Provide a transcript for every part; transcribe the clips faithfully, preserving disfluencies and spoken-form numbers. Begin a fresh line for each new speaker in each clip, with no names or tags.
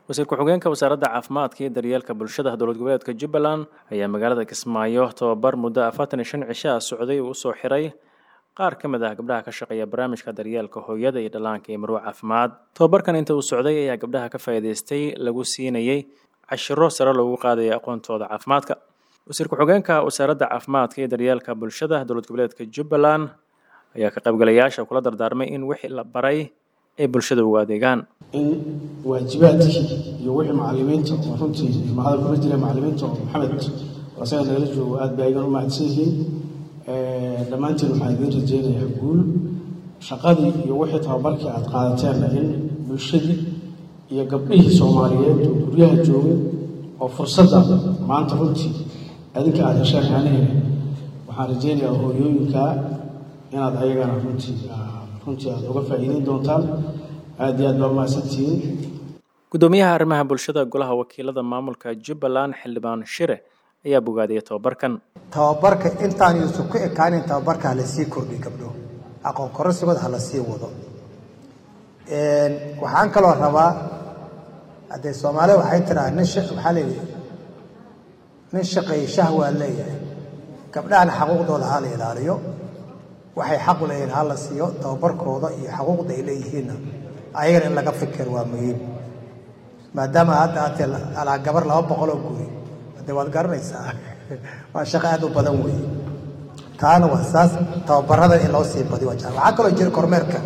wasiir ku-xigeenka wasaaradda caafimaadka iyo daryeelka bulshada dowlad goboleedka Jubbaland ayaa magaalada Kismaayo tababar muddo afartan iyo shan cisho socday uu soo xiray qaar ka mid ah gabdhaha ka shaqeeya barnaamijka daryeelka hooyada iyo dhallaanka ee Marwo Caafimaad. Tababarkan inta uu socday ayaa gabdhaha ka faa'iideystay lagu siinayay cashiro sare loogu qaaday aqoontooda caafimaadka. wasiir ku-xigeenka wasaaradda caafimaadka iyo daryeelka bulshada dowlad goboleedka Jubbaland ayaa ka qaybgalayaasha kula dardaarmay in wixii la baray ay bulshada ugu adeegaan.
in waajibaadkii iyo wixii macallimiinta oo runtii mahad ku jira macallimiinta oo Maxamed wasaga nagala joogo aad bay u mahadsan yihiin ee dhamaantiin waxaan idin rajeynayaa guul shaqadii iyo wixii tababarkii aad qaadateen in bulshadii iyo gabdhihii Soomaaliyeed oo guryaha joogay oo fursadda maanta runtii adinka aad heshaan waxaan rajeynayaa hooyooyinka inaad ayagana runtii runtii aad uga faa'iideyn doontaan aad iyo aad baa mahadsantihiin.
gudoomiyaha arrimaha bulshada golaha wakiilada maamulka Jubbaland xildhibaan Shire ayaa bogaadiyay tababarkan.
tababarka intaan uu ku ekaanin tababarka la sii kordhiyo gabdho aqoon kororsigooda hala sii wado. een waxaan kaloo rabaa haday Soomaaliya waxay tiraa nin shaqo waxa leeyahay nin shaqay shahwa leeyahay gabdhaha xuquuqdooda ha la ilaaliyo waxay xaq u leeyihiin hal la siiyo tababarkooda iyo xuquuqda ay leeyihiin ayaga in laga fikir waa muhiim maadaama hadda aad ala gabar laba boqol oo guri hadda waad garanaysaa waa shaqo aad u badan weey taana waa saas tababarada in loo sii badiyo waxa kale jir kormeerka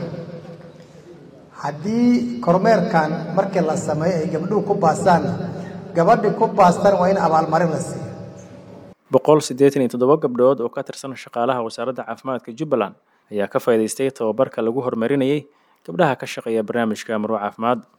haddii kormeerkan markii la sameeyo ay gabdhuhu ku baasaan gabadhi ku baastaan waa in abaalmarin la siiyo.
boqol siddeetan iyo toddoba gabdhood oo ka tirsan shaqaalaha wasaaradda caafimaadka Jubbaland ayaa ka faa'iideystay tababarka lagu horumarinayay gabdhaha ka shaqeeya barnaamijka Marwo Caafimaad.